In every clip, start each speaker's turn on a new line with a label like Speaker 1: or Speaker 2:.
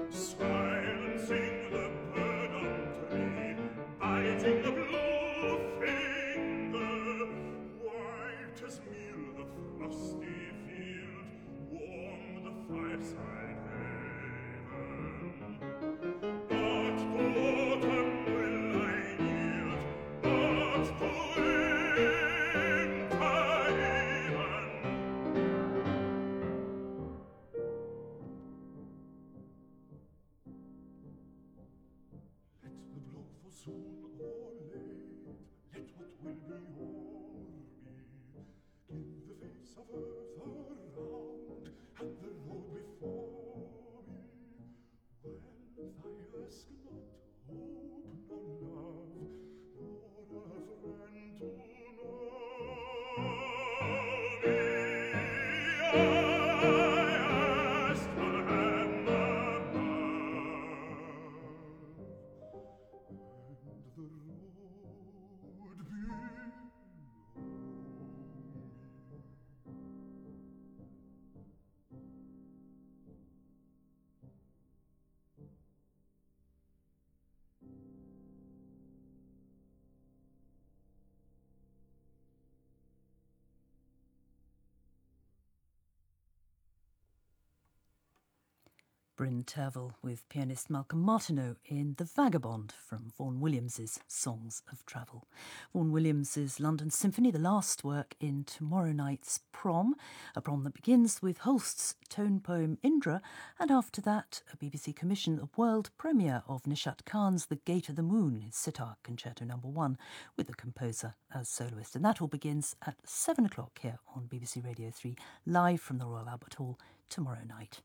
Speaker 1: silencing the bird on tree, biting the blue finger, white as meal the frosty field, warm the fireside haven. But to autumn will I yield, but to winter even. Let the blow fall soon or late, let what will be or be, give the face of earth around and the road before me. Well, I ask not hope nor love, nor a friend to know me. I ask for heaven above, and the road below me.
Speaker 2: Bryn Terfel with pianist Malcolm Martineau in The Vagabond from Vaughan Williams's Songs of Travel. Vaughan Williams's London Symphony, the last work in tomorrow night's Prom, a prom that begins with Holst's tone poem Indra, and after that a BBC commission, a world premiere of Nishat Khan's The Gate of the Moon, his sitar concerto No. 1, with the composer as soloist. And that all begins at 7 o'clock here on BBC Radio 3, live from the Royal Albert Hall tomorrow night.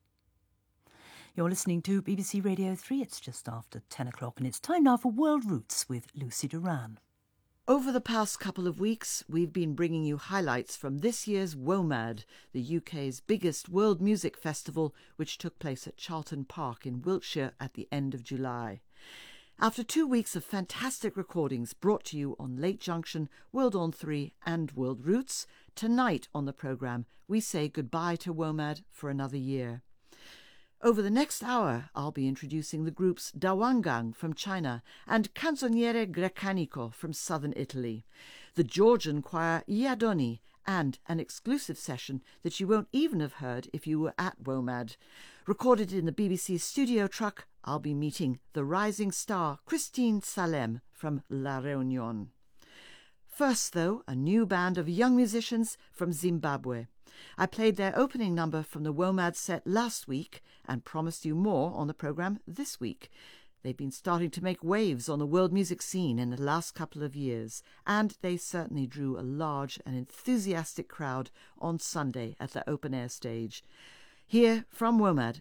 Speaker 2: You're listening to BBC Radio 3. It's just after 10 o'clock and it's time now for World Roots with Lucy Duran.
Speaker 3: Over the past couple of weeks, we've been bringing you highlights from this year's WOMAD, the UK's biggest world music festival, which took place at Charlton Park in Wiltshire at the end of July. After 2 weeks of fantastic recordings brought to you on Late Junction, World on 3 and World Roots, tonight on the programme we say goodbye to WOMAD for another year. Over the next hour, I'll be introducing the groups Dawangang from China and Canzoniere Grecanico from southern Italy, the Georgian choir Iadoni, and an exclusive session that you won't even have heard if you were at WOMAD. Recorded in the BBC studio truck, I'll be meeting the rising star Christine Salem from La Réunion. First, though, a new band of young musicians from Zimbabwe. I played their opening number from the WOMAD set last week and promised you more on the programme this week. They've been starting to make waves on the world music scene in the last couple of years, and they certainly drew a large and enthusiastic crowd on Sunday at the open-air stage. Here from WOMAD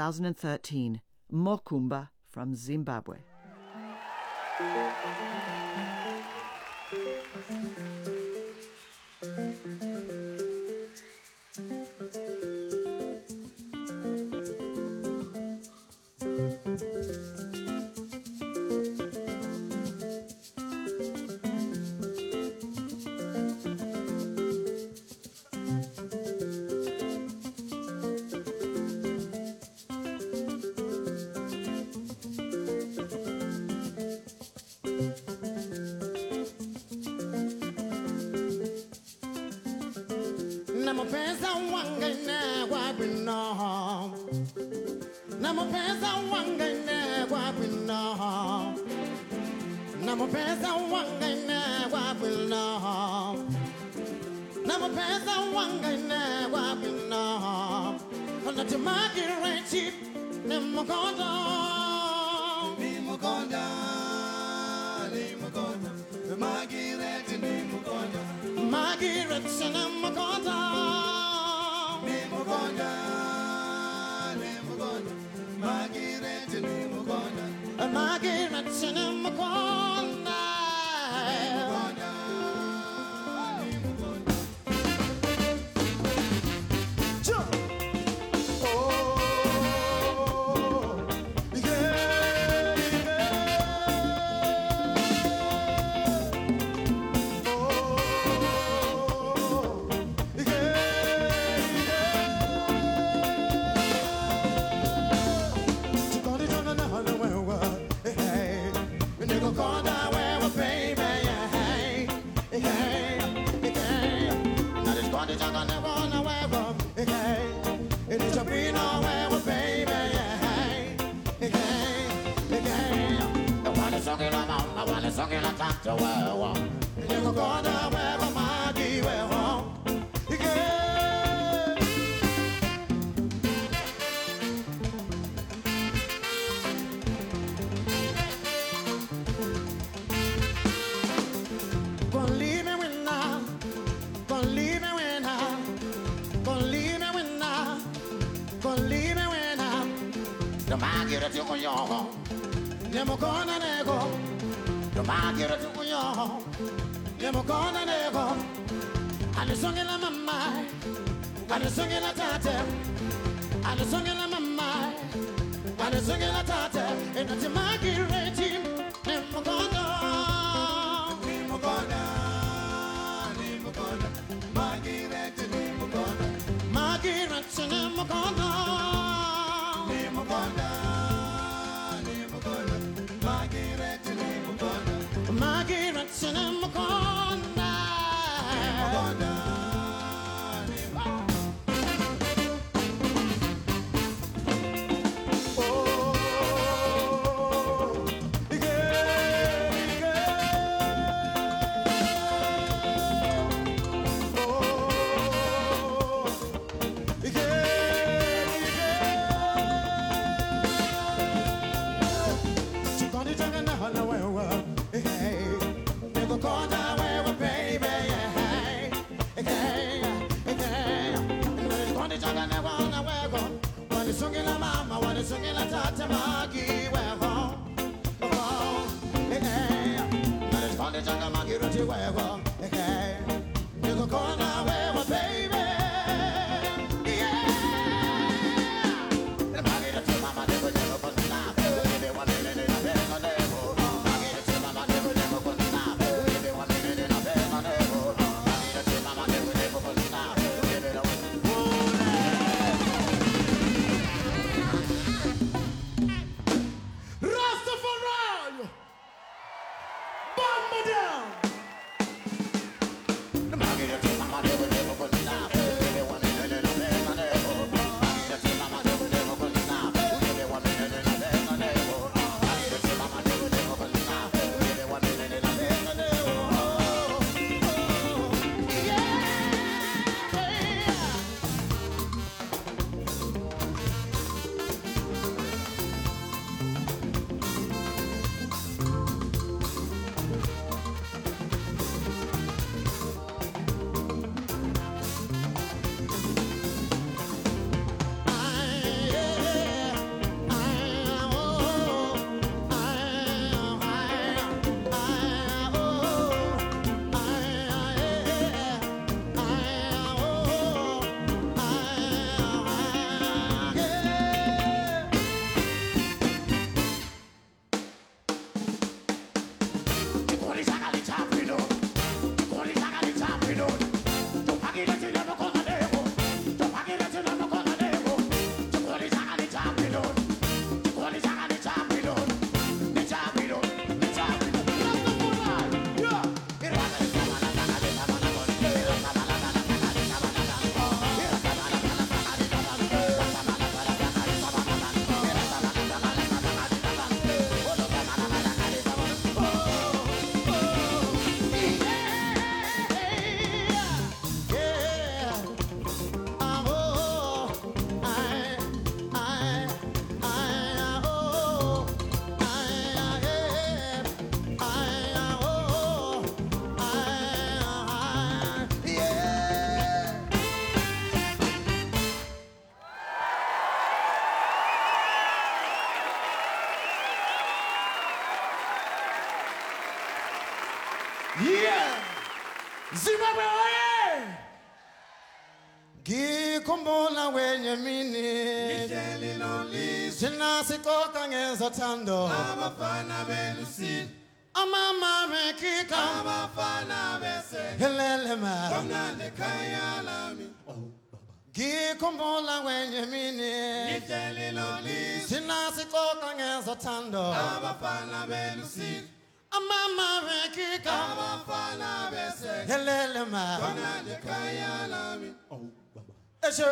Speaker 3: 2013, Mokumba from Zimbabwe.
Speaker 4: songing la tata wewe niko kona wewe magi wewe Magira tu yo, nemo kona nego. The magira tu yo, nemo kona nego. Ane songe la mama, ane songe la tate, ane songe la mama, ane songe la tate. Ena te magira ti, nemo kona, nemo kona, nemo kona. Magira ti nemo kona, magira ti nemo kona.
Speaker 5: Yeah! Zimbabwe oye! Gikombola wenye mini
Speaker 4: Niteli lolisi
Speaker 5: Jina sikoka ngeza tando
Speaker 4: Abafana belusi
Speaker 5: Amama mekika
Speaker 4: Abafana bese
Speaker 5: Helele ma
Speaker 4: Kamnande kaya lami
Speaker 5: Gikombola wenye mini
Speaker 4: Niteli lolisi
Speaker 5: Jina sikoka ngeza tando
Speaker 4: Abafana belusi
Speaker 5: Amama mekika
Speaker 4: Abafana bese
Speaker 5: Helele ma
Speaker 4: Kamnande kaya lami
Speaker 5: Eshe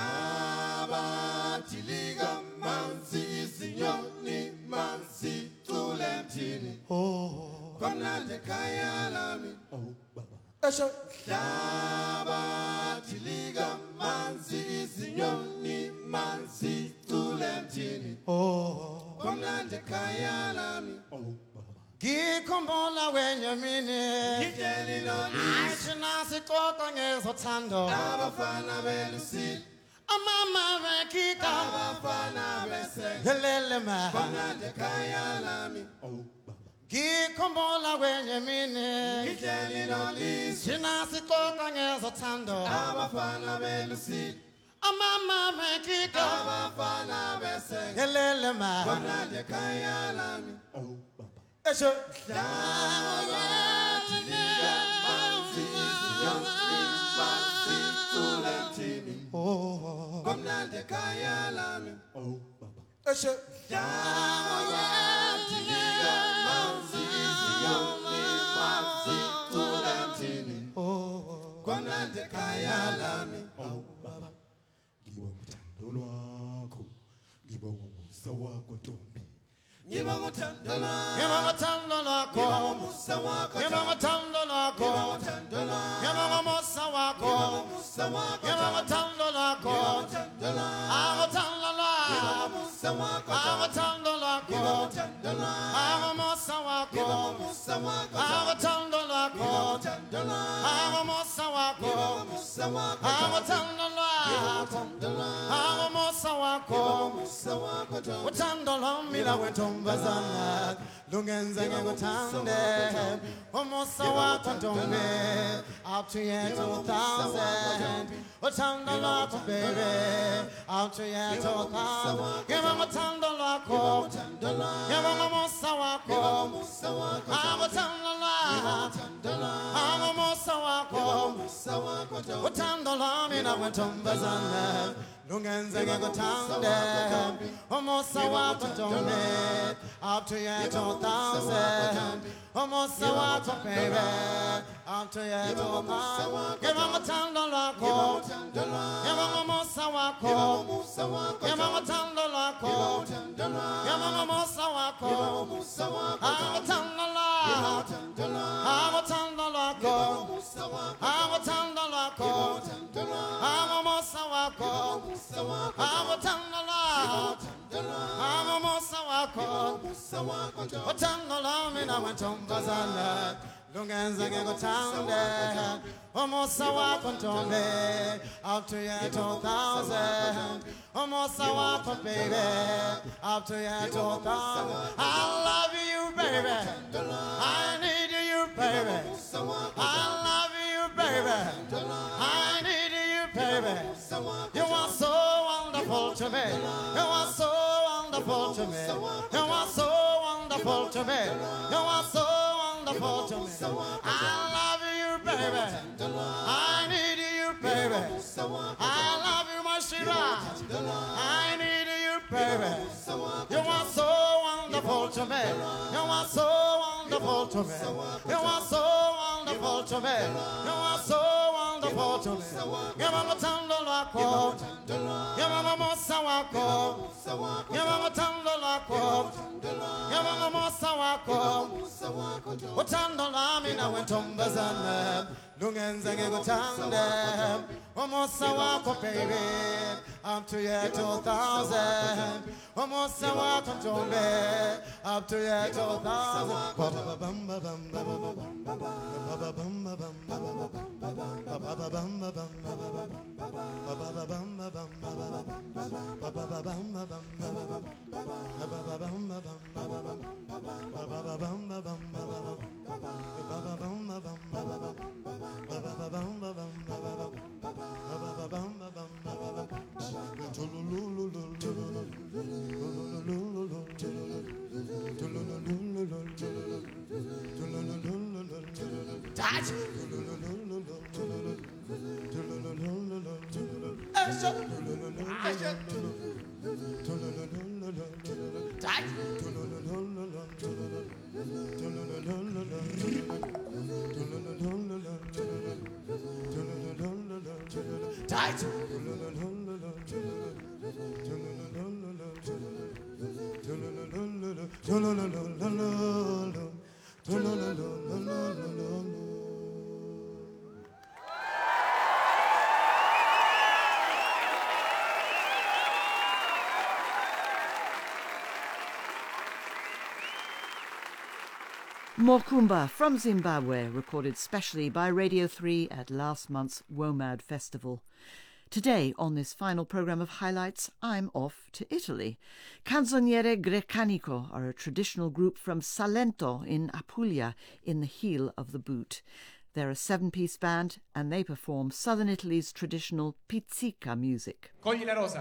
Speaker 4: Taba tiliga mansi sinyoni mansi tuletini
Speaker 5: Oh
Speaker 4: Kamnande
Speaker 5: esho
Speaker 4: Hlabathi lika manzi izinyoni manzi tulemthini
Speaker 5: oh
Speaker 4: Komnandi ekhaya lami
Speaker 5: ngikhumbula wenye mini
Speaker 4: Ngitsheli lona
Speaker 5: ashina sixoxa ngezothando
Speaker 4: abafana belusile
Speaker 5: amama bekika
Speaker 4: abafana besenge
Speaker 5: helele ma
Speaker 4: Komnandi ekhaya lami
Speaker 5: ngikhumbula wenye mini
Speaker 4: Ngitsheli lona
Speaker 5: shina sixoxa ngezothando
Speaker 4: abafana belusile
Speaker 5: amama bekika
Speaker 4: abafana besenge
Speaker 5: helele ma
Speaker 4: Komnandi ekhaya lami
Speaker 5: esho
Speaker 4: Hlabathi lika manzi izinyoni manzi tulemthini
Speaker 5: oh
Speaker 4: Komnandi ekhaya lami
Speaker 5: esho
Speaker 4: Hlabathi lika manzi izinyoni manzi tulemthini
Speaker 5: oh
Speaker 4: Komnandi ekhaya lami
Speaker 1: Ngibonga uthando lwakho
Speaker 4: Ngibonga uthando lwakho
Speaker 5: ngibonga umusa wakho
Speaker 4: Ngibonga uthando lwakho
Speaker 5: uthando lwakho
Speaker 4: Ngibonga umusa wakho
Speaker 5: umusa wakho
Speaker 4: Ngibonga uthando lwakho
Speaker 5: uthando lwakho
Speaker 4: Akuthando lwakho
Speaker 5: umusa wakho
Speaker 4: Akuthando lwakho
Speaker 5: uthando lwakho
Speaker 4: Akumusa wakho
Speaker 5: umusa wakho
Speaker 4: Akuthando lwakho
Speaker 5: uthando lwakho
Speaker 4: Akumusa wakho
Speaker 5: umusa wakho
Speaker 4: Akuthando lwakho
Speaker 5: uthando lwakho
Speaker 4: Akumusa wakho
Speaker 5: umusa wakho
Speaker 4: Uthando lwami lwentombazana lungenze ngikuthande umusa wakho ntombi up to year 2000 uthando lwakho baby up to year 2000 ngibonga uthando lwakho ngibonga umusa wakho akuthando lwakho akumusa wakho uthando lwami lwentombazana lungenze ngikuthande umusa wakho ntombi up to year 2000 umusa wakho baby up to year 2000 ngibonga uthando lwakho ngibonga umusa wakho ngibonga uthando lwakho ngibonga umusa wakho akuthando lwakho akuthando lwakho akuthando lwakho akumusa wakho akuthando lwakho akumusa wakho uthando lwami lwentombazana lungenze ngikuthande umusa wakho ntombi up to year 2000 umusa wakho baby up to year 2000 I love you baby I need you baby I love you baby I need you baby you are so wonderful to me you are so wonderful to me you are so wonderful to me you are so wonderful to me I love you baby I need you baby I love you my sweetheart I need you baby you are so wonderful to me you are so wonderful to me you are so wonderful to me you are so wonderful to me ngibonga uthando lwakho ngibonga umusa wakho ngibonga uthando lwakho ngibonga umusa wakho uthando lwami lwentombazana lungenze ngikuthande umusa wakho baby up to year 2000 umusa wakho ntombi up to year 2000
Speaker 3: Mokumba from Zimbabwe, recorded specially by Radio 3 at last month's WOMAD Festival. Today, on this final programme of highlights, I'm off to Italy. Canzoniere Grecanico are a traditional group from Salento in Apulia, in the heel of the boot. They're a 7-piece band and they perform southern Italy's traditional pizzica music.
Speaker 6: Cogli la rosa.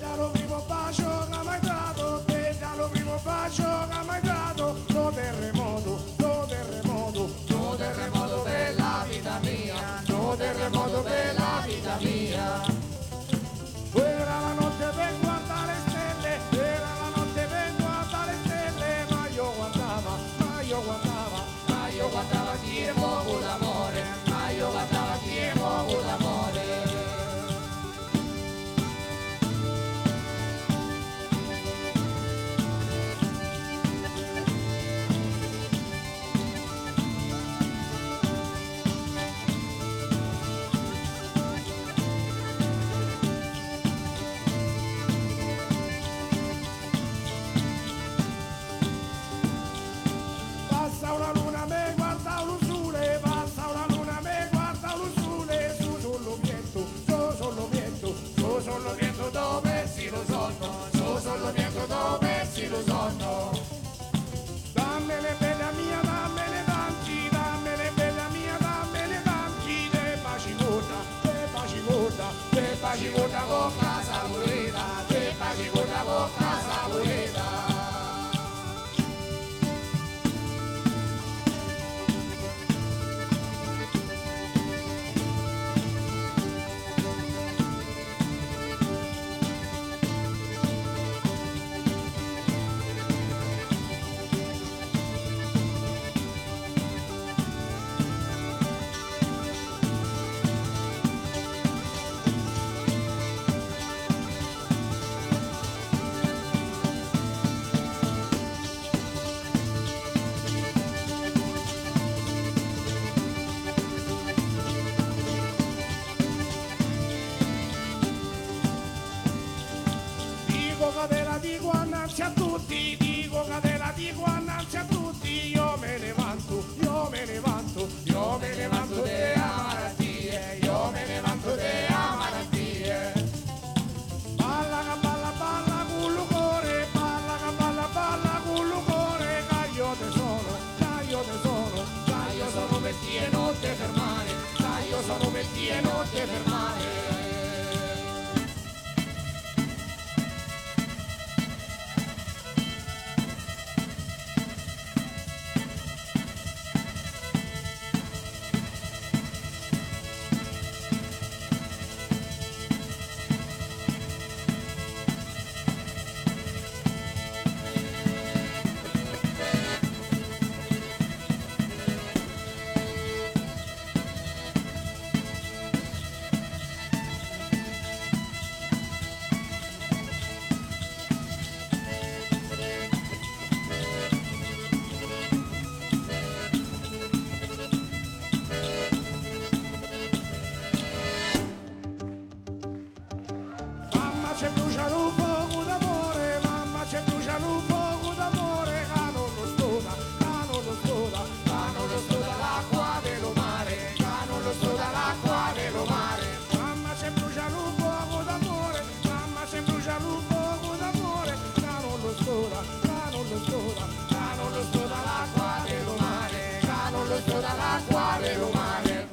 Speaker 5: dal primo bacio che m'hai dato, te dal primo bacio che m'hai dato, no terremoto, no terremoto, no terremoto per la vita mia, no terremoto per la vita mia. Era la notte per guardare le stelle, era la notte per guardare le stelle, ma io guardava, ma io guardava, ma io guardava chi è poco d'amore, ma io guardava chi è poco d'amore. Passa una luna, me guarda un sole, passa una luna, me guarda un sole, su sullo viento, su sullo viento, su sullo viento dove si lo sonno, su sullo viento dove si lo sonno. Dammele bella mia, dammele tanti, dammele bella mia, dammele tanti, te baci corta, te baci corta, te baci corta con casa pulita, te baci corta con casa pulita. Dico che te la dico annanzi a tutti, dico che te la dico annanzi a tutti, io me ne vanto, io me ne vanto, io me ne vanto delle malattie, io me ne vanto delle malattie. Balla che balla balla con l'ucore, balla che balla balla con l'ucore, che io te sono, che io te sono, che io sono per te e non te fermare, che io sono per te e non te fermare. Mamma c'è bruciato un poco d'amore, mamma c'è bruciato un poco d'amore, che non lo stoda, che non lo stoda, che non lo stoda l'acqua dello mare, che non lo stoda l'acqua dello mare. Mamma c'è bruciato un poco d'amore, mamma c'è bruciato un poco d'amore, che non lo stoda, che non lo stoda, che non lo stoda l'acqua dello mare, che non lo stoda l'acqua dello mare.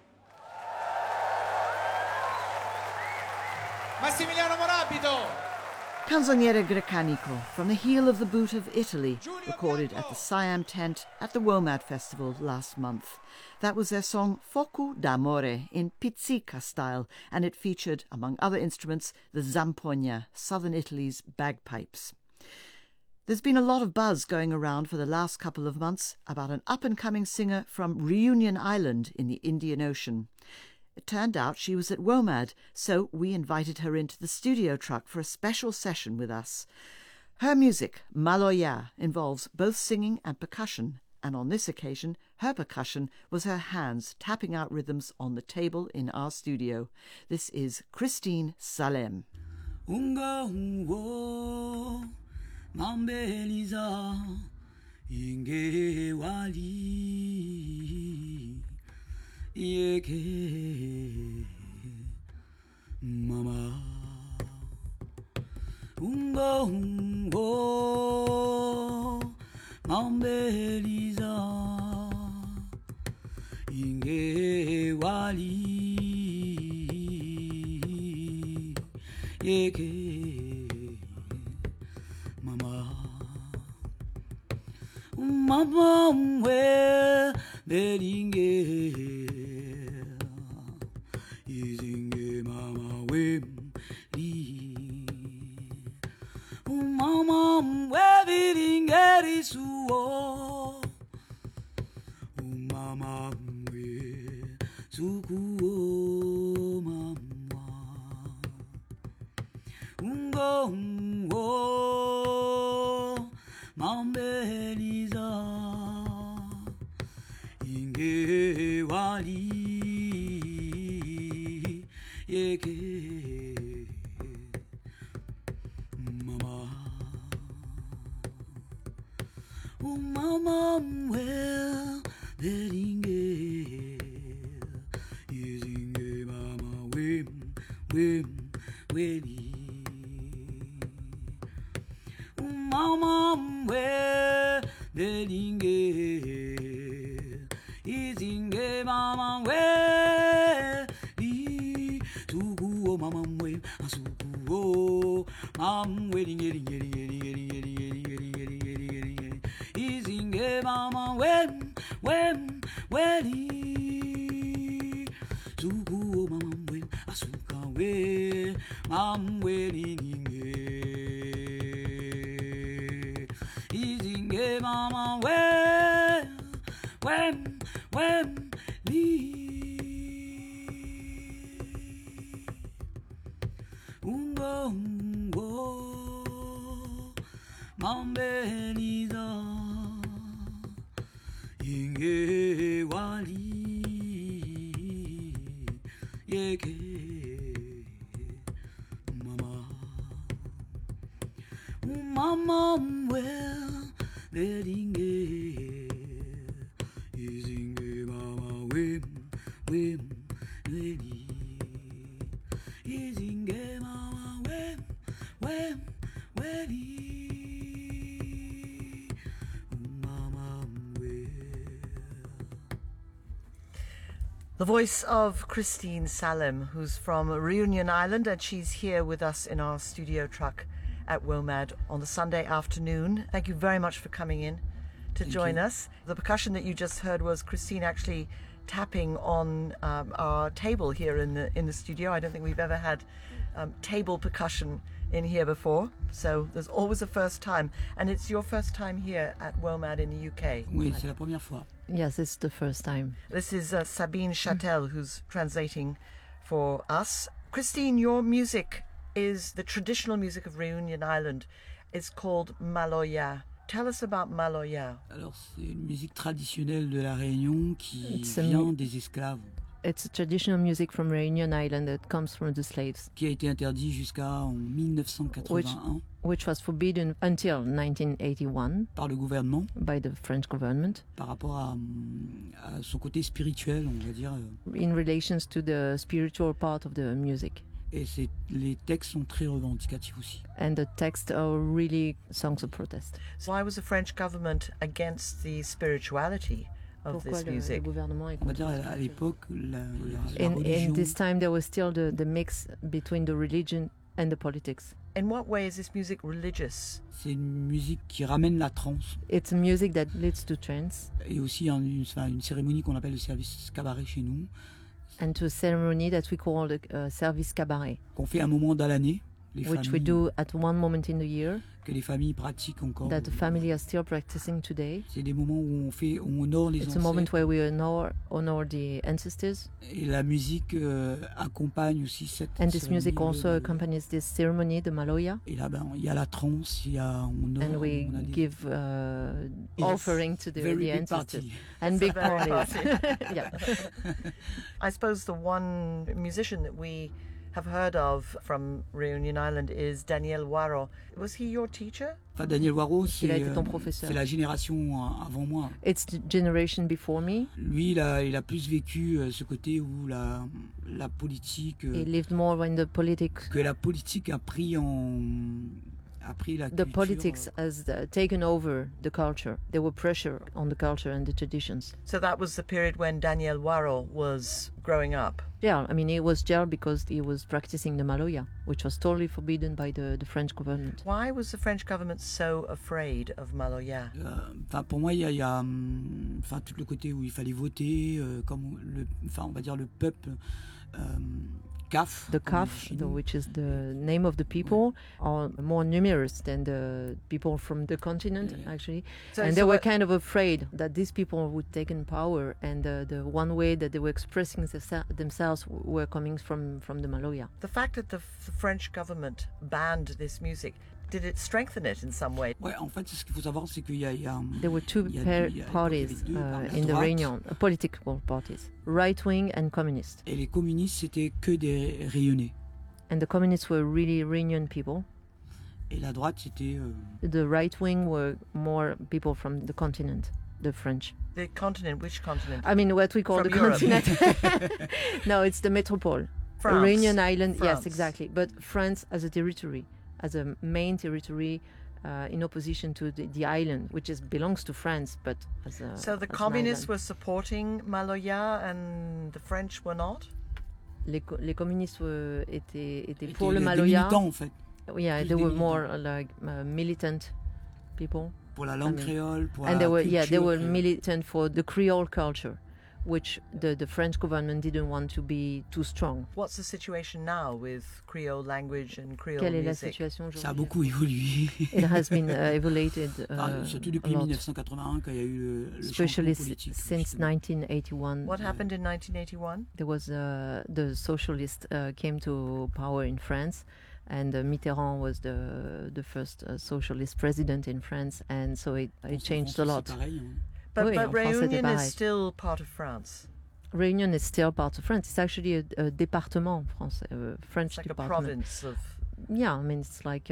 Speaker 6: Massimiliano Morabito.
Speaker 3: Canzoniere Grecanico from the heel of the boot of Italy, recorded at the Siam tent at the WOMAD Festival last month. That was their song Focu d'Amore in pizzica style, and it featured, among other instruments, the zampogna, southern Italy's bagpipes. There's been a lot of buzz going around for the last couple of months about an up-and-coming singer from Reunion Island in the Indian Ocean. It turned out she was at WOMAD, so we invited her into the studio truck for a special session with us. Her music, Maloya, involves both singing and percussion, and on this occasion, her percussion was her hands tapping out rhythms on the table in our studio. This is Christine Salem.
Speaker 7: Unga ungo mambeliza inge wali yeke mama ungo ungo mambeliza inge wali yeke mama mama we beringe izinge mama we li mama we beringe risuo mama we sukuo mama ungo mambeliza inge wali yeke mama mama well beringe izinge mama wem weli mama we beringe izinge mama we li sugu mama we sugu mam we ling izinge mama we li sugu mama we asuka we mam we ling izinge mama when li ungo mambeniza inge wali yeke mama well beringe izinge mama wem leli izinge mama wem weli mama well.
Speaker 3: The voice of Christine Salem, who's from Reunion Island, and she's here with us in our studio truck at WOMAD on the Sunday afternoon. Thank you very much for coming in to join us. The percussion that you just heard was Christine actually tapping on our table here in the studio. I don't think we've ever had table percussion in here before, so there's always a first time. And it's your first time here at WOMAD in the UK.
Speaker 7: Oui, c'est la première fois.
Speaker 8: Yes, it's the first time.
Speaker 3: This is Sabine Châtel who's translating for us. Christine, your music is the traditional music of Reunion Island. It's called Maloya. Tell us about Maloya.
Speaker 7: Alors, c'est une musique traditionnelle de la Réunion qui vient des esclaves.
Speaker 8: It's a traditional music from Reunion Island that comes from the slaves.
Speaker 7: Qui a été interdit jusqu'en 1981.
Speaker 8: Which was forbidden until 1981
Speaker 7: par le gouvernement,
Speaker 8: by the French government,
Speaker 7: par rapport à son côté spirituel, on va dire.
Speaker 8: In relations to the spiritual part of the music.
Speaker 7: Et les textes sont très revendicatifs aussi.
Speaker 8: And the texts are really songs of protest.
Speaker 3: So why was the French government against the spirituality of this music?
Speaker 7: On va dire à l'époque, la religion.
Speaker 8: In this time, there was still the mix between the religion and the politics.
Speaker 3: In what way is this music religious?
Speaker 7: C'est une musique qui ramène la transe.
Speaker 8: It's a music that leads to trance.
Speaker 7: Et aussi une cérémonie qu'on appelle le service cabaret chez nous.
Speaker 8: And to a ceremony that we call the service cabaret.
Speaker 7: Qu'on fait un moment dans l'année.
Speaker 8: Which we do at one moment in the year.
Speaker 7: Que les familles pratiquent encore.
Speaker 8: That the family are still practicing today.
Speaker 7: C'est des moments où on honore les ancêtres.
Speaker 8: It's a moment where we honor the ancestors.
Speaker 7: Et la musique accompagne aussi cette
Speaker 8: And this music also accompanies this ceremony, the Maloya.
Speaker 7: Et là, il y a la transe, on honore.
Speaker 8: And we give offering to the ancestors.
Speaker 7: Party.
Speaker 8: And big parties.
Speaker 3: Yeah. I suppose the one musician that we have heard of from Reunion Island is Daniel Waro. Was he your teacher?
Speaker 7: Enfin, Daniel Waro, c'est la génération avant moi.
Speaker 8: It's the generation before me.
Speaker 7: Lui, il a plus vécu ce côté où la politique.
Speaker 8: He lived more in the politics.
Speaker 7: Que la politique a pris a pris la
Speaker 8: The
Speaker 7: culture.
Speaker 8: politics has taken over the culture. There were pressure on the culture and the traditions.
Speaker 3: So that was the period when Daniel Waro was growing up.
Speaker 8: Yeah, I mean, he was jailed because he was practicing the Maloya, which was totally forbidden by the French government.
Speaker 3: Why was the French government so afraid of Maloya?
Speaker 7: Pour moi, il y a tout le côté où il fallait voter, comme on va dire le peuple. CAF,
Speaker 8: the CAF, which is the name of the people, are more numerous than the people from the continent, actually. And they were kind of afraid that these people would take in power, and the one way that they were expressing themselves were coming from the Maloya.
Speaker 3: The fact that the French government banned this music, did it strengthen it in some way?
Speaker 7: Ouais, en fait, ce qu'il faut savoir, c'est qu'il y a
Speaker 8: There were two parties in the Réunion, political parties, right-wing and communist.
Speaker 7: Et les communistes, c'était que des Réunionnais.
Speaker 8: And the communists were really Réunion people.
Speaker 7: Et la droite, c'était...
Speaker 8: The right-wing were more people from the continent, the French.
Speaker 3: The continent, which continent?
Speaker 8: I mean, what we call
Speaker 3: From
Speaker 8: the
Speaker 3: Europe.
Speaker 8: continent. No, it's the metropole.
Speaker 3: France.
Speaker 8: Réunion Island,
Speaker 3: France.
Speaker 8: yes, exactly. But France as a territory, as a main territory, in opposition to the island, which belongs to France, but as a...
Speaker 3: So the communists were supporting Maloya and the French were not?
Speaker 8: Les communistes étaient pour le Maloya.
Speaker 7: Militants, en fait.
Speaker 8: Yeah, they were more like militant people.
Speaker 7: Pour la langue créole, pour
Speaker 8: and
Speaker 7: la
Speaker 8: they were,
Speaker 7: culture
Speaker 8: they were
Speaker 7: créole.
Speaker 8: militant for the Creole culture, which the French government didn't want to be too strong.
Speaker 3: What's the situation now with Creole language and Creole
Speaker 8: Quelle est la
Speaker 3: music?
Speaker 8: situation aujourd'hui?
Speaker 7: Ça a beaucoup évolué.
Speaker 8: It has been evaluated
Speaker 7: surtout depuis
Speaker 8: a lot.
Speaker 7: 1981, quand il y a eu le
Speaker 8: Especially
Speaker 7: changement politique.
Speaker 8: since
Speaker 7: justement.
Speaker 8: 1981.
Speaker 3: What happened in 1981?
Speaker 8: There was the socialists came to power in France, and Mitterrand was the first socialist president in France, and so it changed a lot.
Speaker 7: C'est pareil, hein.
Speaker 3: But
Speaker 8: Oui, en France, c'était
Speaker 3: Réunion is
Speaker 8: pareil.
Speaker 3: still part of France.
Speaker 8: Réunion is still part of France. It's actually a département français, French
Speaker 3: It's like
Speaker 8: department.
Speaker 3: a province of...
Speaker 8: Yeah, I mean, it's like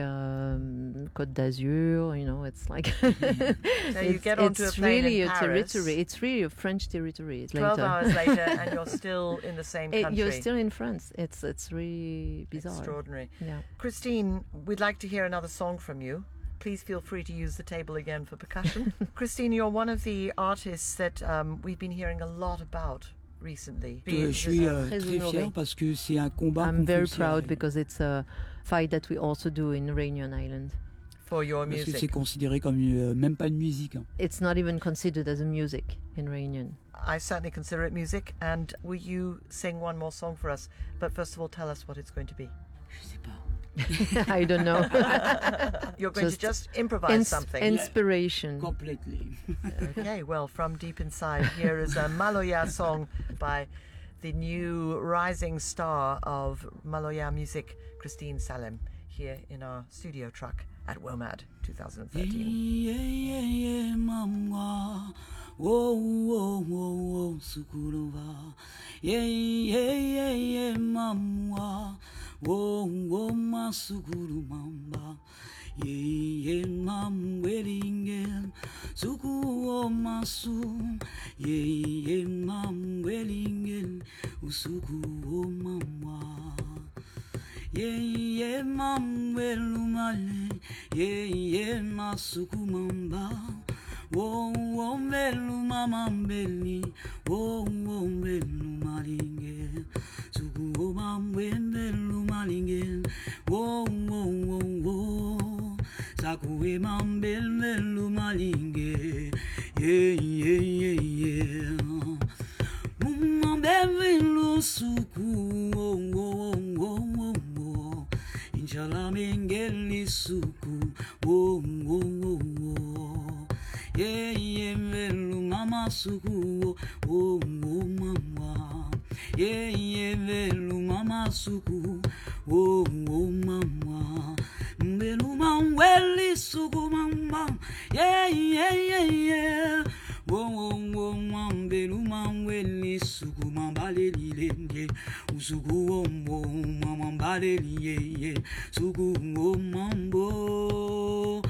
Speaker 8: Côte d'Azur, you know, it's like...
Speaker 3: So you get onto a plane
Speaker 8: really
Speaker 3: in
Speaker 8: a
Speaker 3: Paris,
Speaker 8: territory. It's really a French territory.
Speaker 3: 12
Speaker 8: later.
Speaker 3: hours later, and you're still in the same country.
Speaker 8: You're still in France. It's really bizarre.
Speaker 3: Extraordinary.
Speaker 8: Yeah.
Speaker 3: Christine, we'd like to hear another song from you. Please feel free to use the table again for percussion. Christine, you're one of the artists that we've been hearing a lot about recently.
Speaker 7: Je suis
Speaker 8: Très
Speaker 7: très
Speaker 8: honorée.
Speaker 7: fier parce que c'est un combat
Speaker 8: I'm
Speaker 7: qu'on fait
Speaker 8: very
Speaker 7: aussi à
Speaker 8: proud
Speaker 7: Réunion.
Speaker 8: because it's a fight that we also do in Réunion Island.
Speaker 3: For your
Speaker 7: Parce que c'est
Speaker 3: music.
Speaker 7: considéré comme même pas une musique. Hein.
Speaker 8: It's not even considered as a music in Réunion.
Speaker 3: I certainly consider it music. And will you sing one more song for us? But first of all, tell us what it's going to be.
Speaker 7: Je sais pas.
Speaker 8: I don't know.
Speaker 3: You're going to just improvise something.
Speaker 8: Inspiration.
Speaker 7: Completely.
Speaker 3: Okay, well, from deep inside, here is a Maloya song by the new rising star of Maloya music, Christine Salem, here in our studio truck at WOMAD 2013.
Speaker 7: Mamwa, oh, sukurova. Mamwa, oh, masukuru mamba. Mam welingen, suku masu. Mam welingen, usuku mamwa. Mam welumale, masuku mamba. Oh, melu mama mbeli, oh, melu malinge, suku mam melu malinge, oh, saku mam melu malinge, Mumma belu suku, Inshallah mengeli suku, melu mama suku, mama. Melu mama suku, mama. Melu maweli suku mama, Mambelu maweli suku mambaleli lenge, usuku mambaleli suku mambo.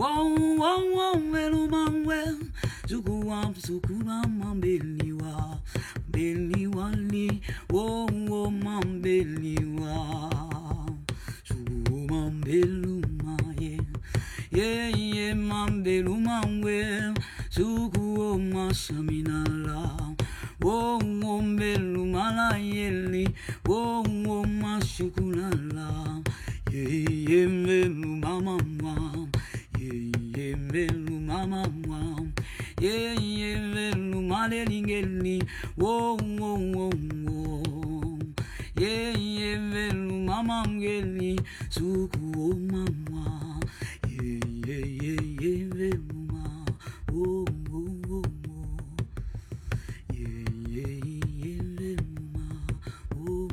Speaker 7: Melu mawel suku mambeliwa, beliwali, mambeliwa, suku mambelu maye. ye mambelu mangwe suku o masaminala wo ngombelu malayeli wo ngomashukunala ye melu mama ye melu mama ye melu malelingeli wo ye melu mama ngeli suku o mama ye melu ma wo ye melu ma wo.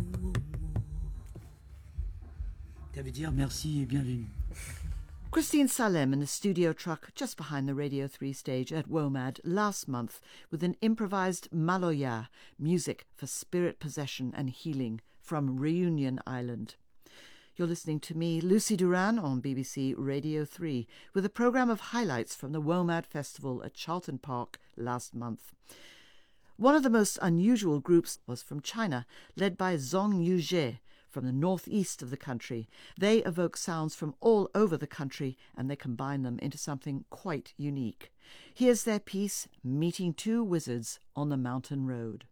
Speaker 7: Ça veut dire merci et bienvenue.
Speaker 3: Christine Salem in the studio truck just behind the Radio 3 stage at WOMAD last month with an improvised Maloya, music for spirit possession and healing from Reunion Island. You're listening to me, Lucy Duran, on BBC Radio 3 with a programme of highlights from the WOMAD Festival at Charlton Park last month. One of the most unusual groups was from China, led by Zhong Yuzhe, from the northeast of the country. They evoke sounds from all over the country and they combine them into something quite unique. Here's their piece, Meeting Two Wizards on the Mountain Road.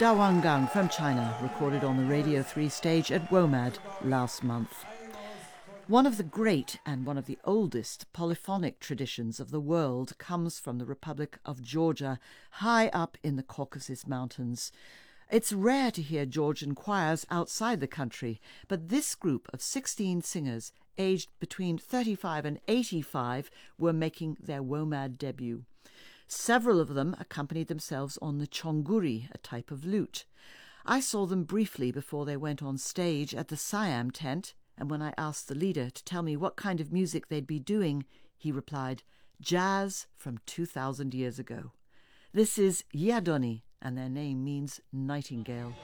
Speaker 3: Dawangang from China, recorded on the Radio 3 stage at WOMAD last month. One of the great and one of the oldest polyphonic traditions of the world comes from the Republic of Georgia, high up in the Caucasus Mountains. It's rare to hear Georgian choirs outside the country, but this group of 16 singers, aged between 35 and 85, were making their WOMAD debut. Several of them accompanied themselves on the chonguri, a type of lute. I saw them briefly before they went on stage at the Siam tent, and when I asked the leader to tell me what kind of music they'd be doing, he replied, jazz from 2,000 years ago. This is Yadoni, and their name means nightingale.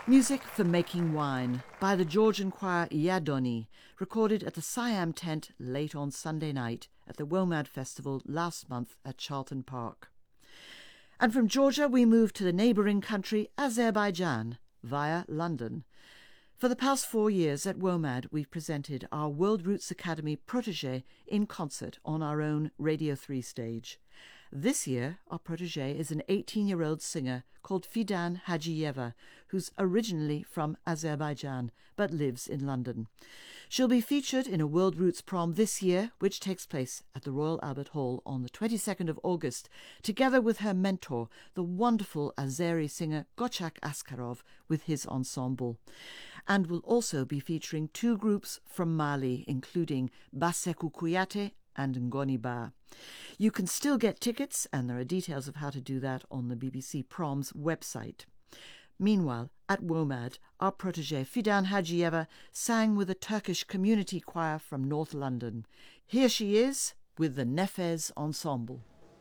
Speaker 3: Music for Making Wine by the Georgian choir Iadoni, recorded at the Siam tent late on Sunday night at the WOMAD Festival last month at Charlton Park. And from Georgia we move to the neighbouring country Azerbaijan via London. For the past 4 years at WOMAD we've presented our World Roots Academy protégé in concert on our own Radio 3 stage. This year, our protégé is an 18-year-old singer called Fidan Hajiyeva, who's originally from Azerbaijan but lives in London. She'll be featured in a World Roots prom this year, which takes place at the Royal Albert Hall on the 22nd of August, together with her mentor, the wonderful Azeri singer Gochak Askarov, with his ensemble. And will also be featuring 2 groups from Mali, including Baseku Kuyate and Ngoni Ba. You can still get tickets, and there are details of how to do that on the BBC Proms website. Meanwhile, at WOMAD, our protégé Fidan Hajiyeva sang with a Turkish community choir from North London. Here she is with the Nefez Ensemble.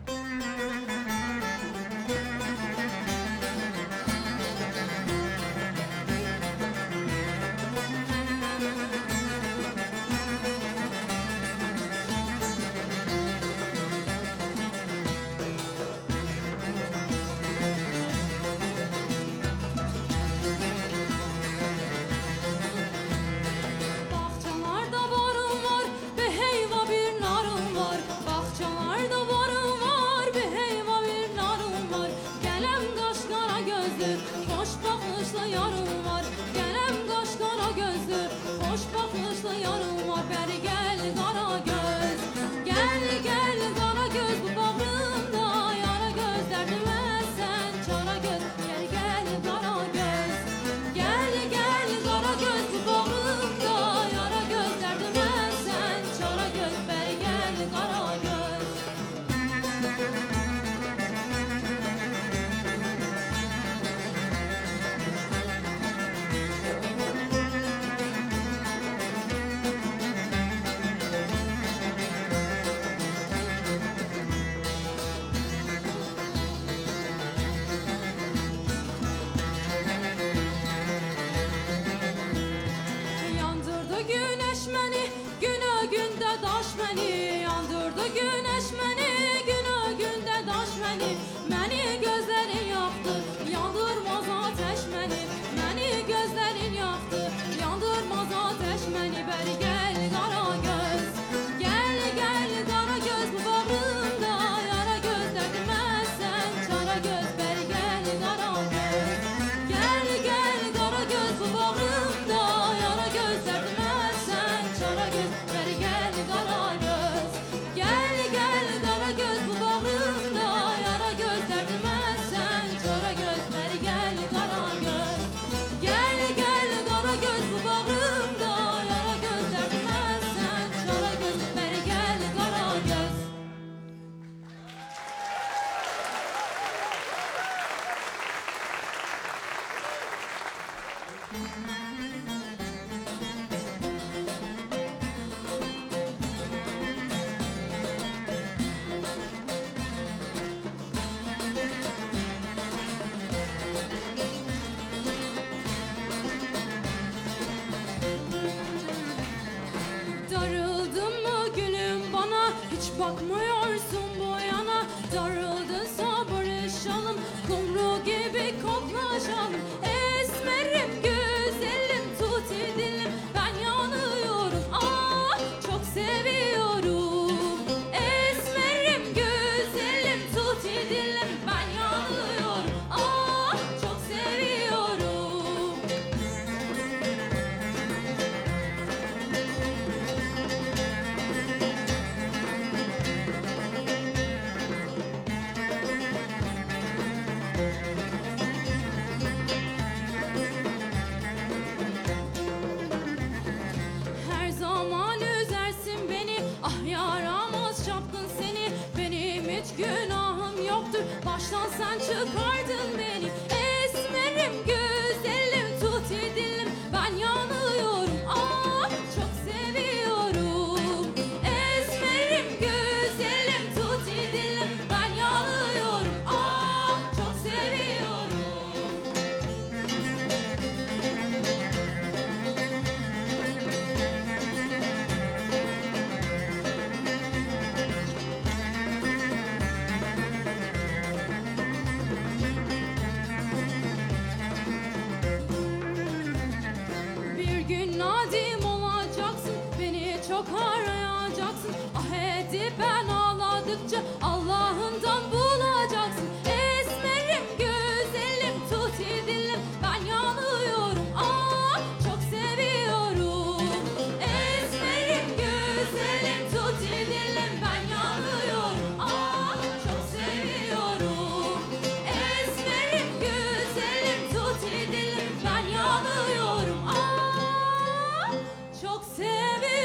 Speaker 9: Bakmıyorsun bu yana, darıldıysa barışalım, kumru gibi koklaşalım. Esmerim, güzelim, tuti dilim, ben yanıyorum, ah çok seviyorum. Esmerim, güzelim, tuti dilim, ben yanıyorum, ah çok seviyorum. Her zaman üzersin beni, ah yaramaz çapkın seni. Benim hiç günahım yoktur, baştan sen çıkardın beni. Esmerim, güzelim, tuti dilim, ben yanıyorum, ah çok seviyorum. Esmerim, güzelim, tuti dilim, ben yanıyorum, ah çok seviyorum. arayacaksın. Ah edip ben ağladıkça Allah'ından bulacaksın. Esmerim güzelim tuti dilim ben yanıyorum. Ah çok seviyorum. Esmerim güzelim tuti dilim ben yanıyorum. Ah çok seviyorum. Esmerim güzelim tuti dilim ben yanıyorum. Ah çok seviyorum.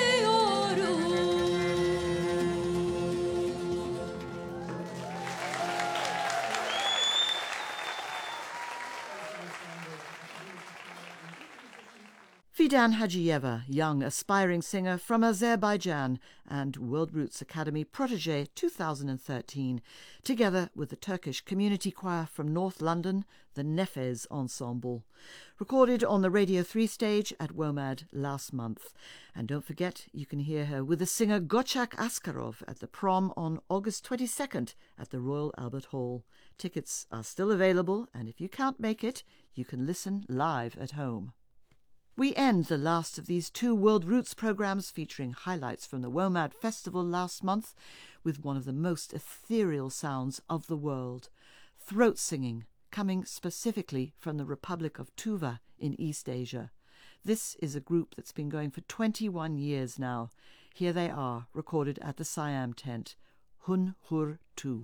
Speaker 3: Fidan Hajiyeva, young aspiring singer from Azerbaijan and World Roots Academy Protégé 2013, together with the Turkish community choir from North London, the Nefes Ensemble. Recorded on the Radio 3 stage at WOMAD last month. And don't forget, you can hear her with the singer Gochak Askarov at the prom on August 22nd at the Royal Albert Hall. Tickets are still available, and if you can't make it, you can listen live at home. We end the last of these two World Roots programmes featuring highlights from the WOMAD Festival last month with one of the most ethereal sounds of the world, throat singing, coming specifically from the Republic of Tuva in East Asia. This is a group that's been going for 21 years now. Here they are, recorded at the Siam tent, Hun Hur Tu.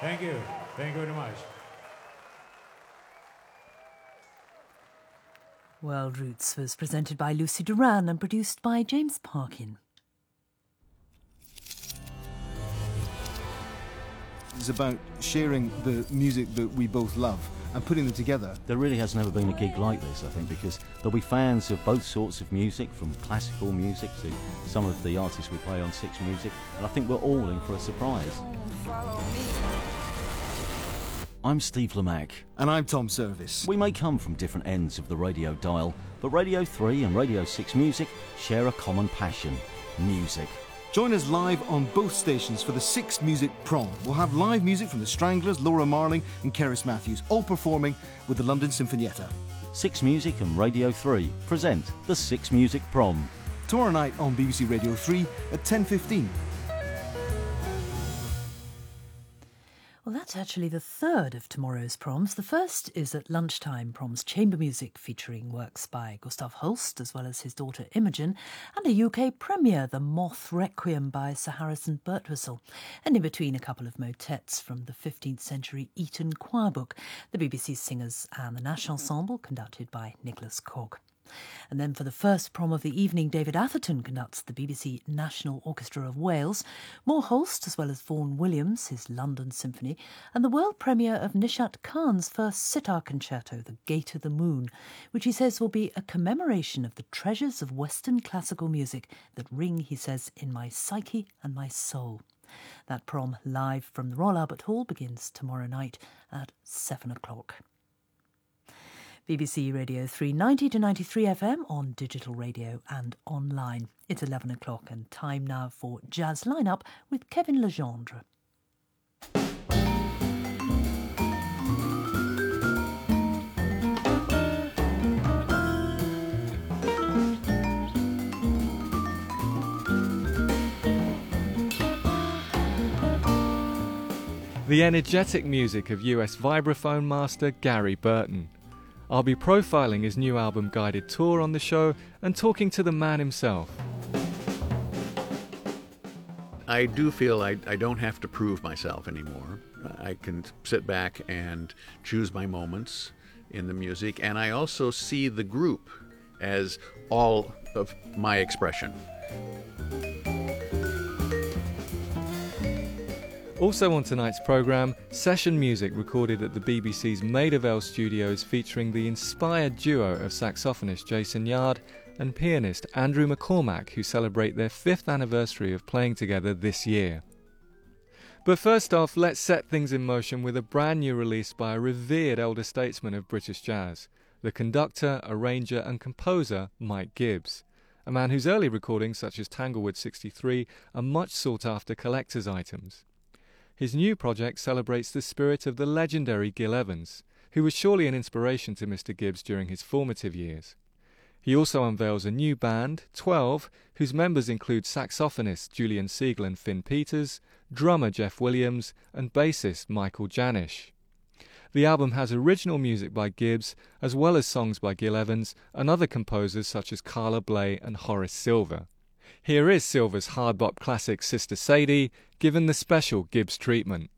Speaker 5: Thank you. Thank you very much.
Speaker 2: World Roots was presented by Lucy Duran and produced by James Parkin.
Speaker 10: It's about sharing the music that we both love and putting them together.
Speaker 11: There really has never been a gig like this, I think, because there'll be fans of both sorts of music, from classical music to some of the artists we play on Six Music, and I think we're all in for a surprise. I'm Steve Lamacq.
Speaker 10: And I'm Tom Service.
Speaker 11: We may come from different ends of the radio dial, but Radio 3 and Radio 6 Music share a common passion: music.
Speaker 10: Join us live on both stations for the Six Music Prom. We'll have live music from the Stranglers, Laura Marling and Cerys Matthews, all performing with the London Sinfonietta.
Speaker 11: Six Music and Radio 3 present the Six Music Prom.
Speaker 10: Tomorrow night on BBC Radio 3 at 10:15.
Speaker 2: Well, that's actually the third of tomorrow's proms. The first is at lunchtime, proms chamber music featuring works by Gustav Holst as well as his daughter Imogen, and a UK premiere, The Moth Requiem by Sir Harrison Birtwistle, and in between a couple of motets from the 15th century Eton choir book, the BBC Singers and the Nash Ensemble, conducted by Nicholas Cogg. And then for the first prom of the evening, David Atherton conducts the BBC National Orchestra of Wales, more Holst as well as Vaughan Williams, his London Symphony, and the world premiere of Nishat Khan's first sitar concerto, The Gate of the Moon, which he says will be a commemoration of the treasures of Western classical music that ring, he says, in my psyche and my soul. That prom live from the Royal Albert Hall begins tomorrow night at 7 o'clock. BBC Radio 3, 90 to 93 FM on digital radio and online. It's 11 o'clock and time now for Jazz Lineup with Kevin Legendre.
Speaker 12: The energetic music of US vibraphone master Gary Burton. I'll be profiling his new album Guided Tour on the show and talking to the man himself.
Speaker 13: I do feel I don't have to prove myself anymore. I can sit back and choose my moments in the music, and I also see the group as all of my expression.
Speaker 12: Also on tonight's programme, session music recorded at the BBC's Maida Vale studios featuring the inspired duo of saxophonist Jason Yard and pianist Andrew McCormack, who celebrate their 5th anniversary of playing together this year. But first off, let's set things in motion with a brand new release by a revered elder statesman of British jazz, the conductor, arranger and composer Mike Gibbs, a man whose early recordings such as Tanglewood 63 are much sought after collector's items. His new project celebrates the spirit of the legendary Gil Evans, who was surely an inspiration to Mr. Gibbs during his formative years. He also unveils a new band, 12, whose members include saxophonists Julian Siegel and Finn Peters, drummer Jeff Williams, and bassist Michael Janisch. The album has original music by Gibbs, as well as songs by Gil Evans and other composers such as Carla Bley and Horace Silver. Here is Silver's hard bop classic Sister Sadie, given the special Gibbs treatment.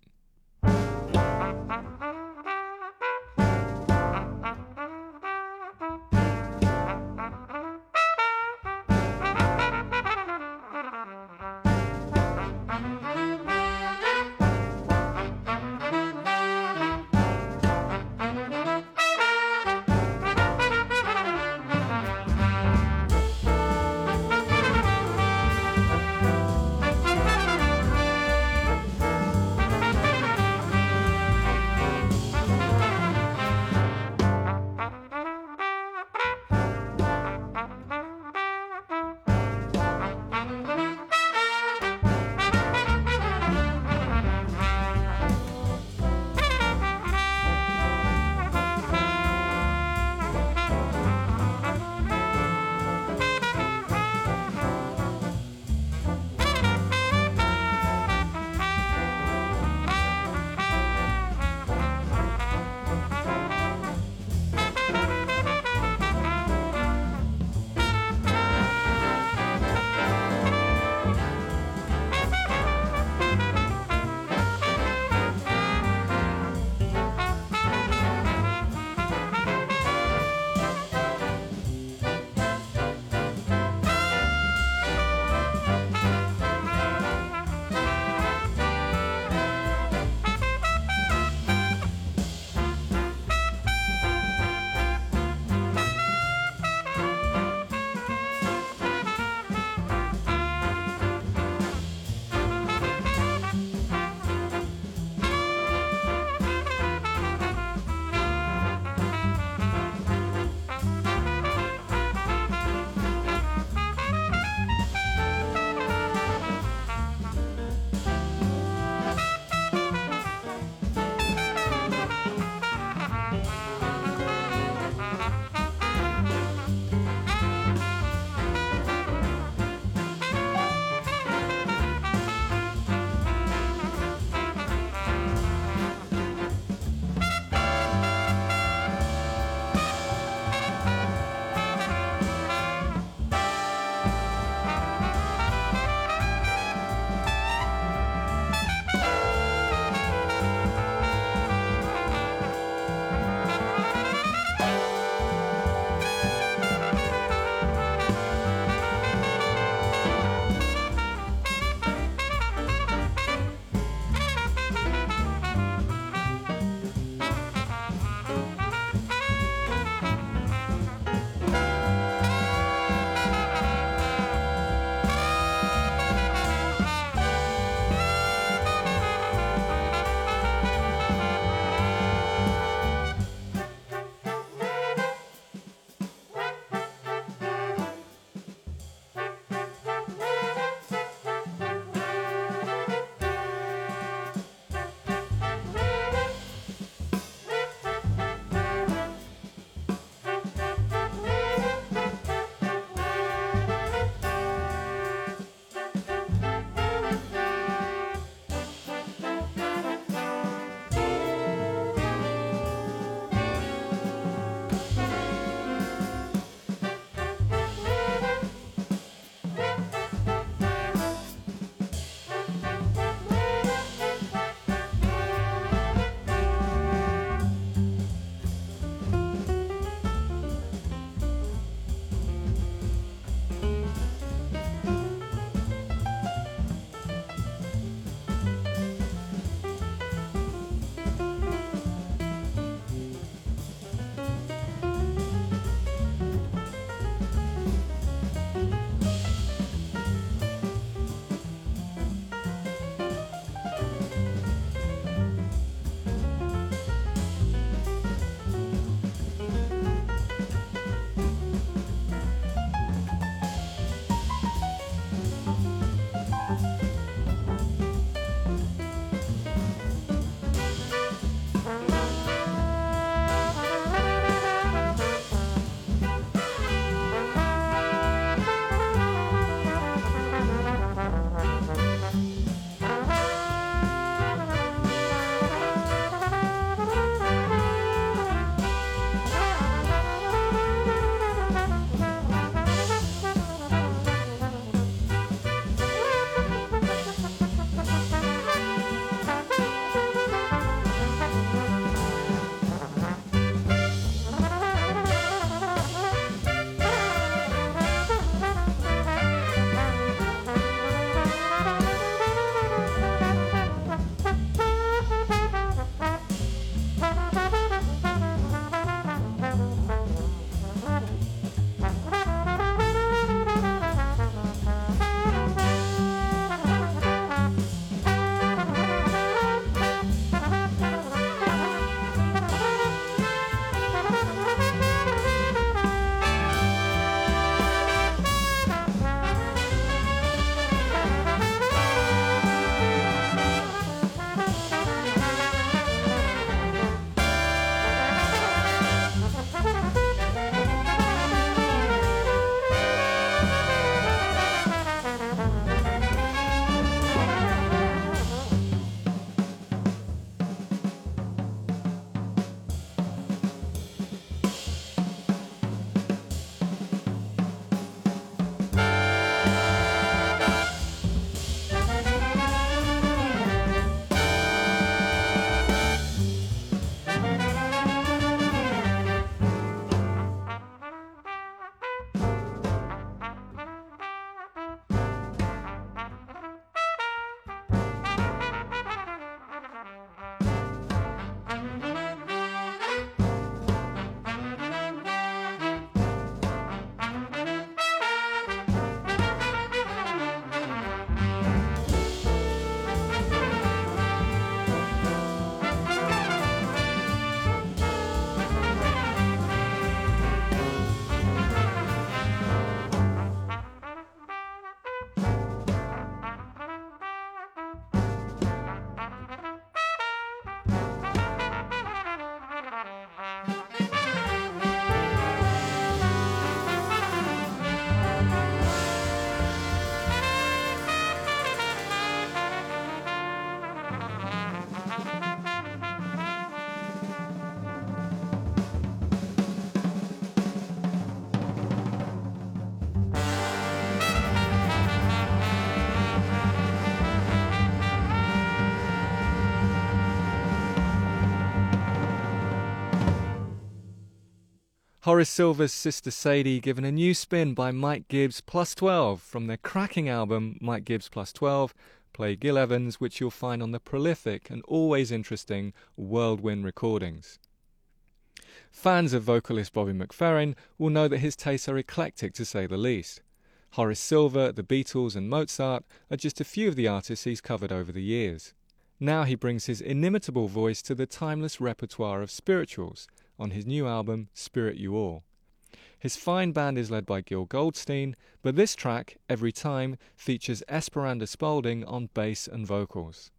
Speaker 12: Horace Silver's Sister Sadie given a new spin by Mike Gibbs Plus 12 from their cracking album Mike Gibbs Plus 12, Play Gil Evans, which you'll find on the prolific and always interesting Whirlwind Recordings. Fans of vocalist Bobby McFerrin will know that his tastes are eclectic to say the least. Horace Silver, the Beatles and Mozart are just a few of the artists he's covered over the years. Now he brings his inimitable voice to the timeless repertoire of spirituals on his new album Spirit You All. His fine band is led by Gil Goldstein, but this track, Every Time, features Esperanza Spalding on bass and vocals.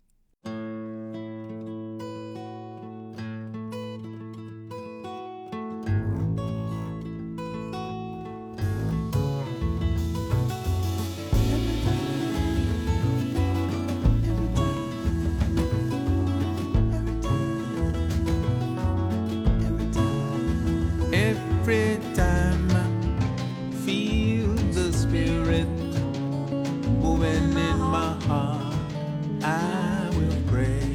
Speaker 14: Every time I feel the Spirit moving in my heart, I will pray.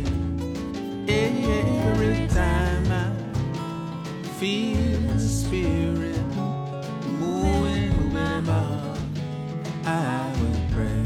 Speaker 14: Every time I feel the Spirit moving in my heart, I will pray.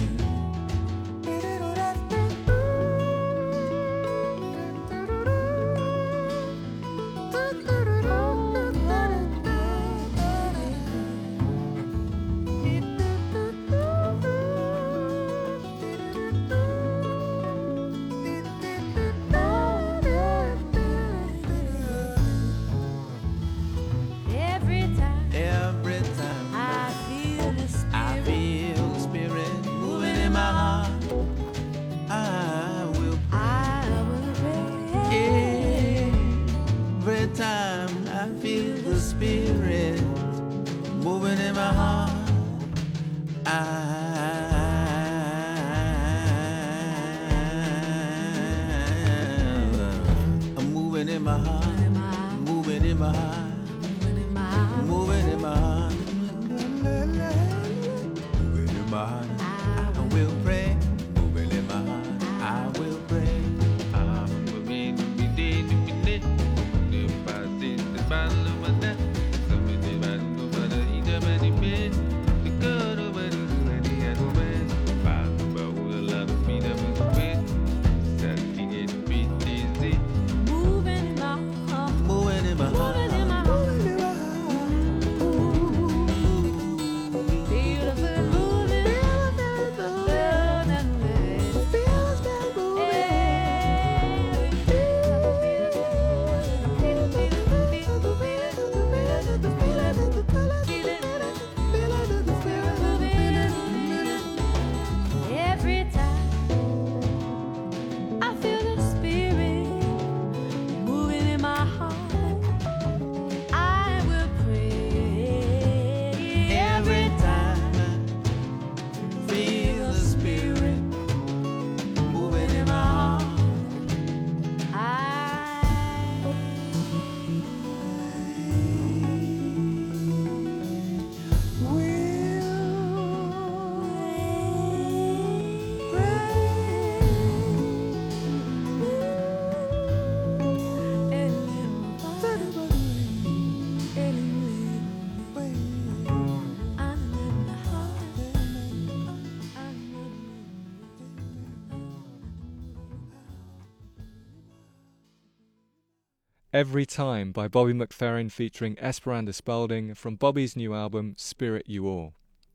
Speaker 12: Every Time by Bobby McFerrin featuring Esperanza Spalding from Bobby's new album Spirit You All.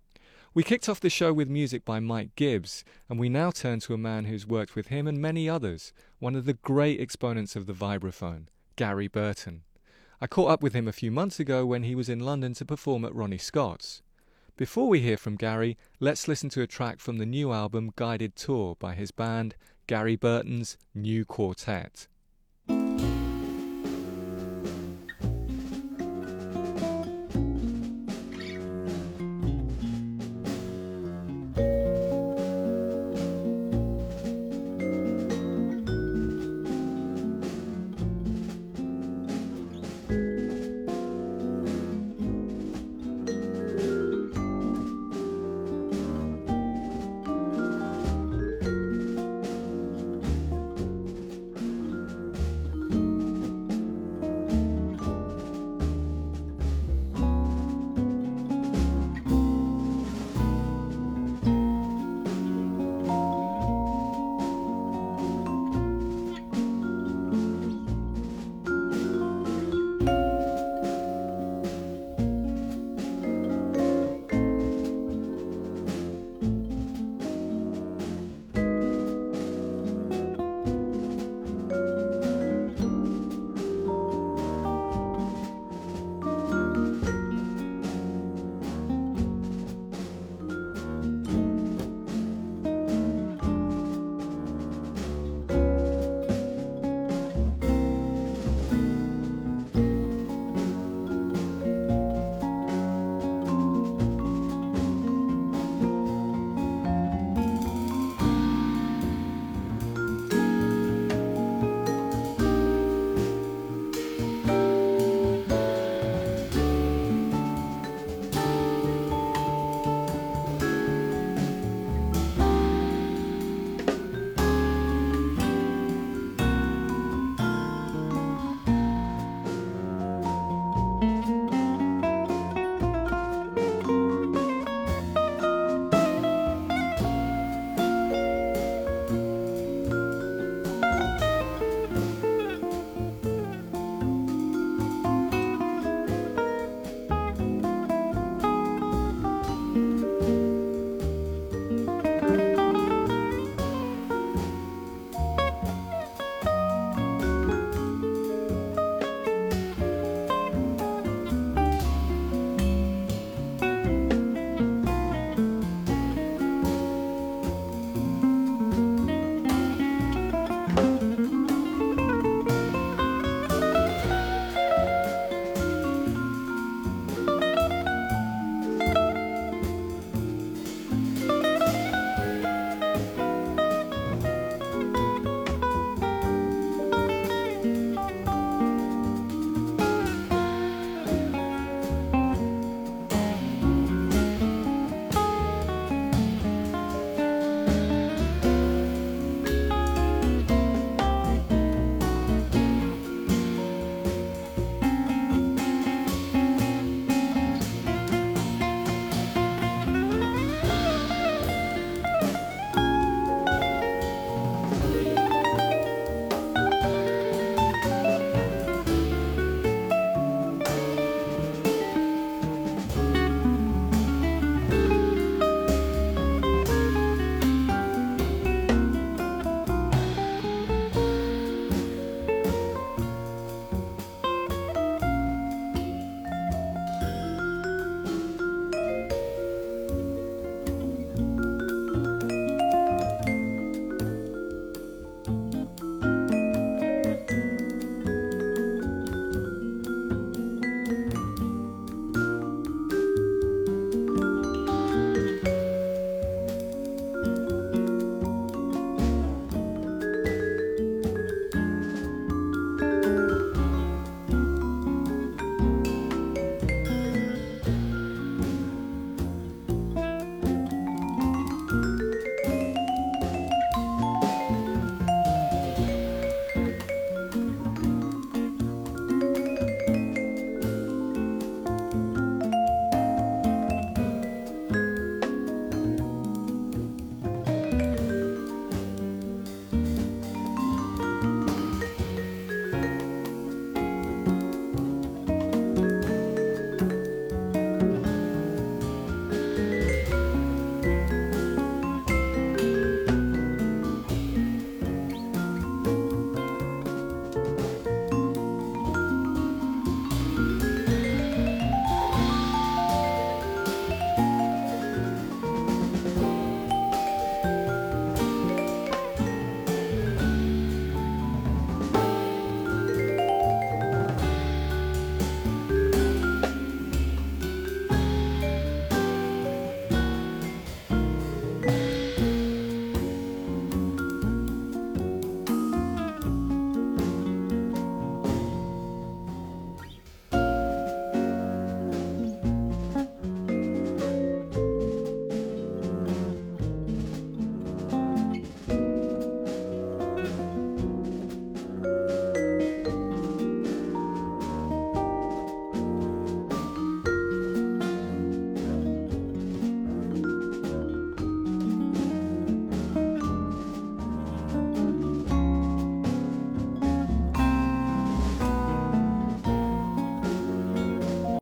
Speaker 12: We kicked off the show with music by Mike Gibbs, and we now turn to a man who's worked with him and many others, one of the great exponents of the vibraphone, Gary Burton. I caught up with him a few months ago when he was in London to perform at Ronnie Scott's. Before we hear from Gary, let's listen to a track from the new album Guided Tour by his band, Gary Burton's New Quartet.